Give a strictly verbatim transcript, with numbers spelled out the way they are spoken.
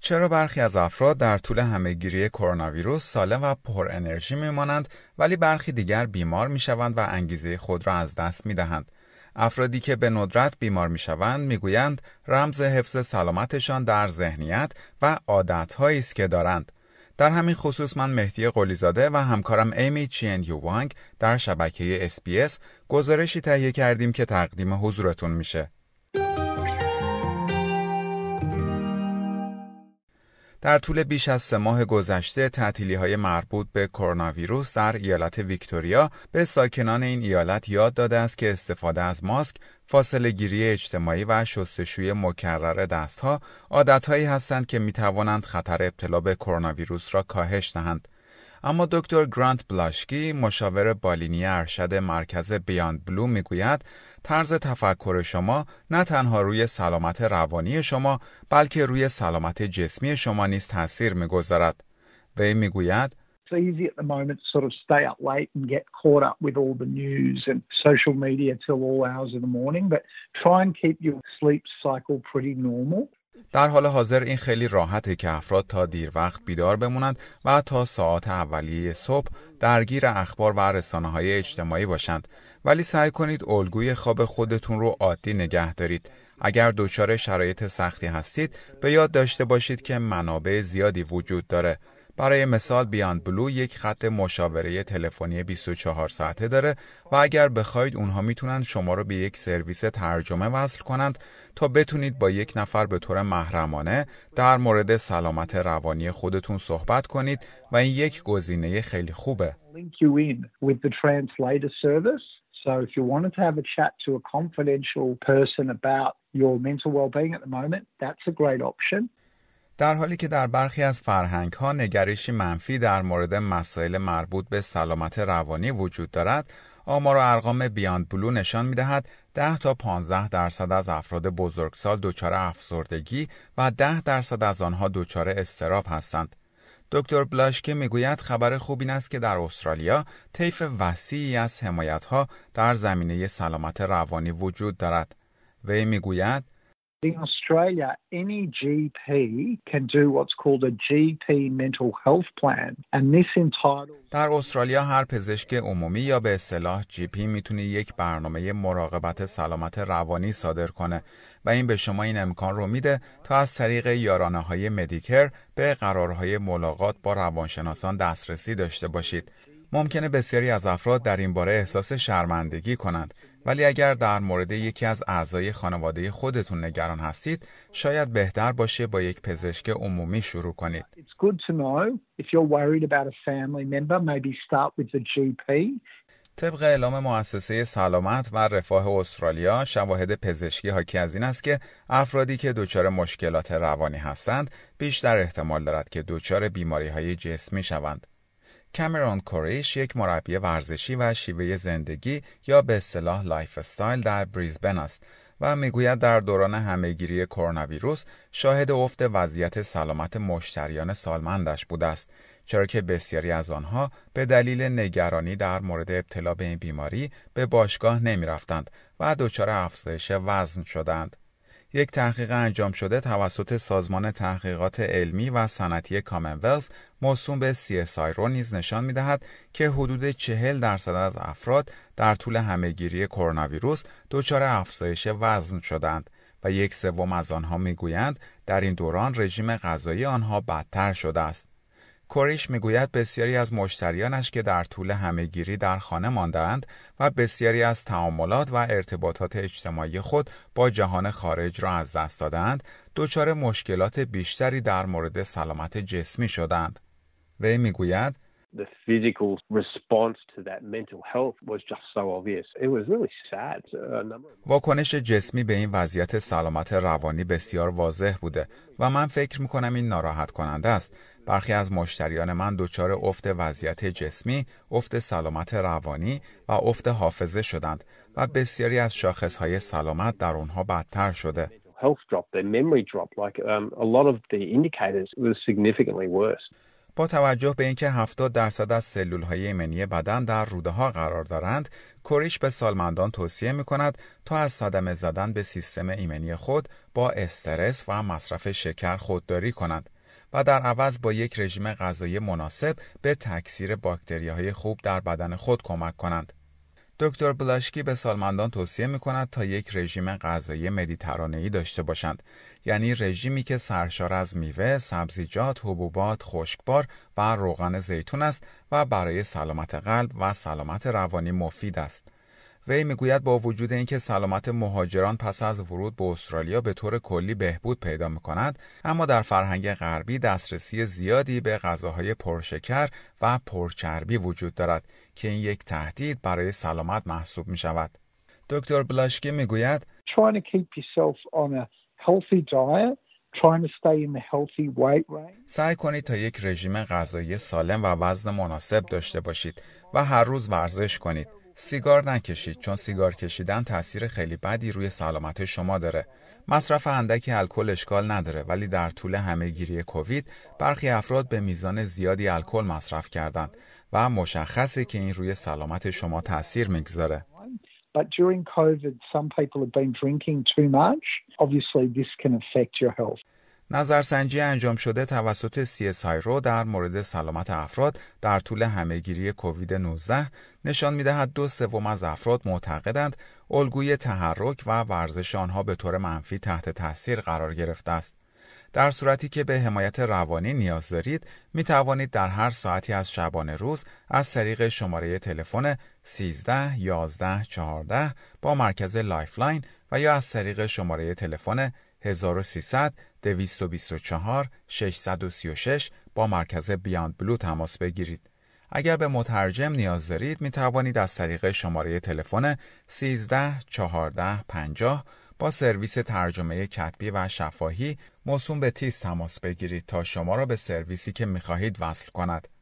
چرا برخی از افراد در طول همه‌گیری کرونا ویروس سالم و پر انرژی میمانند ولی برخی دیگر بیمار میشوند و انگیزه خود را از دست میدهند؟ افرادی که به ندرت بیمار میشوند میگویند رمز حفظ سلامتشان در ذهنیت و عادت‌هایی است که دارند. در همین خصوص من مهدی قلی‌زاده و همکارم ایمی چین یو وانگ در شبکه اس بی اس گزارشی تهیه کردیم که تقدیم حضورتون میشه. در طول بیش از سه ماه گذشته تعطیلی‌های مربوط به کرونا ویروس در ایالت ویکتوریا به ساکنان این ایالت یاد داده است که استفاده از ماسک، فاصله گیری اجتماعی و شستشوی مکرر دستها عادت‌هایی هستند که می‌توانند خطر ابتلا به کرونا ویروس را کاهش دهند. اما دکتر گرانت بلاشکی، مشاور بالینی ارشد مرکز بیاند بلو میگوید طرز تفکر شما نه تنها روی سلامت روانی شما بلکه روی سلامت جسمی شما نیز تاثیر میگذارد. وی میگوید It's easy at the moment to sort of stay up late and get caught up with all the news and social media till all hours of the morning, but try and keep your sleep cycle pretty normal. در حال حاضر این خیلی راحته که افراد تا دیر وقت بیدار بمونند و تا ساعات اولیه صبح درگیر اخبار و رسانه‌های اجتماعی باشند، ولی سعی کنید الگوی خواب خودتون رو عادی نگه دارید. اگر دچار شرایط سختی هستید به یاد داشته باشید که منابع زیادی وجود داره. برای مثال بیاند بلو یک خط مشاوره تلفنی بیست و چهار ساعته داره و اگر بخواید اونها میتونن شما رو به یک سرویس ترجمه وصل کنند تا بتونید با یک نفر به طور محرمانه در مورد سلامت روانی خودتون صحبت کنید و این یک گزینه خیلی خوبه. Link you in with the translator service. So if you wanted to have a chat to a confidential person about your mental well-being at the moment, that's a great option. در حالی که در برخی از فرهنگ‌ها نگرشی منفی در مورد مسائل مربوط به سلامت روانی وجود دارد، آمار و ارقام بیاند بلو نشان می‌دهد ده تا پانزده درصد از افراد بزرگسال دچار افسردگی و ده درصد از آنها دچار اضطراب هستند. دکتر بلاشکی میگوید خبر خوب این است که در استرالیا طیف وسیعی از حمایت‌ها در زمینه سلامت روانی وجود دارد. وی میگوید In Australia, any G P can do what's called a G P mental health plan, and this entitles در استرالیا هر پزشک عمومی یا به اصطلاح جی پی میتونه یک برنامه مراقبت سلامت روانی صادر کنه و این به شما این امکان رو میده تا از طریق یارانه‌های مدیکر به قرارهای ملاقات با روانشناسان دسترسی داشته باشید. ممکنه بسیاری از افراد در این باره احساس شرمندگی کنند، ولی اگر در مورد یکی از اعضای خانواده خودتون نگران هستید، شاید بهتر باشه با یک پزشک عمومی شروع کنید. It's good to know if you're worried about a family member, maybe start with the G P. طبق اعلام مؤسسه سلامت و رفاه استرالیا، شواهد پزشکی حاکی از این است که افرادی که دچار مشکلات روانی هستند، بیشتر احتمال دارد که دچار بیماری‌های جسمی شوند. کامرون کوریش یک مربی ورزشی و شیوه زندگی یا به اصطلاح لایف استایل در بریزبن است و میگوید در دوران همه‌گیری کرونا ویروس شاهد افت وضعیت سلامت مشتریان سالمندش بوده است، چرا که بسیاری از آنها به دلیل نگرانی در مورد ابتلا به این بیماری به باشگاه نمی رفتند و دچار افزایش وزن شدند. یک تحقیق انجام شده توسط سازمان تحقیقات علمی و صنعتی کامنولث موسوم به سی اس آی رو نیز نشان می‌دهد که حدود چهل درصد از افراد در طول همه‌گیری کرونا ویروس دچار افزایش وزن شدند و یک سوم از آنها می‌گویند در این دوران رژیم غذایی آنها بدتر شده است. کوریش میگوید بسیاری از مشتریانش که در طول همه‌گیری در خانه مانده‌اند و بسیاری از تعاملات و ارتباطات اجتماعی خود با جهان خارج را از دست دادند، دچار مشکلات بیشتری در مورد سلامت جسمی شدند. وی میگوید The physical response to that mental health was just so obvious. It was really sad. واکنش جسمی به این وضعیت سلامت روانی بسیار واضح بوده و من فکر می‌کنم این ناراحت کننده است. برخی از مشتریان من دچار افت وضعیت جسمی، افت سلامت روانی و افت حافظه شدند و بسیاری از شاخص‌های سلامت در آنها بدتر شده. Health dropped, their memory dropped, like um, a lot of the indicators was significantly worse. با توجه به اینکه هفتاد درصد از سلول‌های ایمنی بدن در روده‌ها قرار دارند، کوریش به سالمندان توصیه می‌کند تا از صدمه زدن به سیستم ایمنی خود با استرس و مصرف شکر خودداری کنند. و در عوض با یک رژیم غذایی مناسب به تکثیر باکتریاهای خوب در بدن خود کمک کنند. دکتر بلاشکی به سالمندان توصیه می‌کند تا یک رژیم غذایی مدیترانه‌ای داشته باشند، یعنی رژیمی که سرشار از میوه، سبزیجات، حبوبات، خشکبار و روغن زیتون است و برای سلامت قلب و سلامت روانی مفید است. وی میگوید با وجود اینکه سلامت مهاجران پس از ورود به استرالیا به طور کلی بهبود پیدا می‌کند، اما در فرهنگ غربی دسترسی زیادی به غذاهای پرشکر و پرچربی وجود دارد که این یک تهدید برای سلامت محسوب می‌شود. دکتر بلاشکی میگوید Trying to keep yourself on a healthy diet, trying to stay in the healthy weight range. سعی کنید تا یک رژیم غذایی سالم و وزن مناسب داشته باشید و هر روز ورزش کنید. سیگار نکشید چون سیگار کشیدن تاثیر خیلی بدی روی سلامت شما داره. مصرف اندکی الکل اشکال نداره، ولی در طول همهگیری کووید برخی افراد به میزان زیادی الکل مصرف کردند و مشخصه که این روی سلامت شما تاثیر میگذاره. But during COVID, some people have been drinking too much. Obviously, this can affect your health. نظرسنجی انجام شده توسط سی اس آی رو در مورد سلامت افراد در طول همهگیری کووید نوزده نشان می‌دهد دو سوم از افراد معتقدند الگوی تحرک و ورزش آنها به طور منفی تحت تاثیر قرار گرفته است. در صورتی که به حمایت روانی نیاز دارید، می توانید در هر ساعتی از شبانه روز از طریق شماره تلفن سیزده یازده چهارده با مرکز لایفلاین و یا از طریق شماره تلفن هزار و سیصد دویست و بیست و چهار ششصد و سی و شش با مرکز بیاند بلو تماس بگیرید. اگر به مترجم نیاز دارید، می توانید از طریق شماره تلفن سیزده چهارده پنجاه با سرویس ترجمه کتبی و شفاهی موسوم به تیز تماس بگیرید تا شما را به سرویسی که می خواهید وصل کند.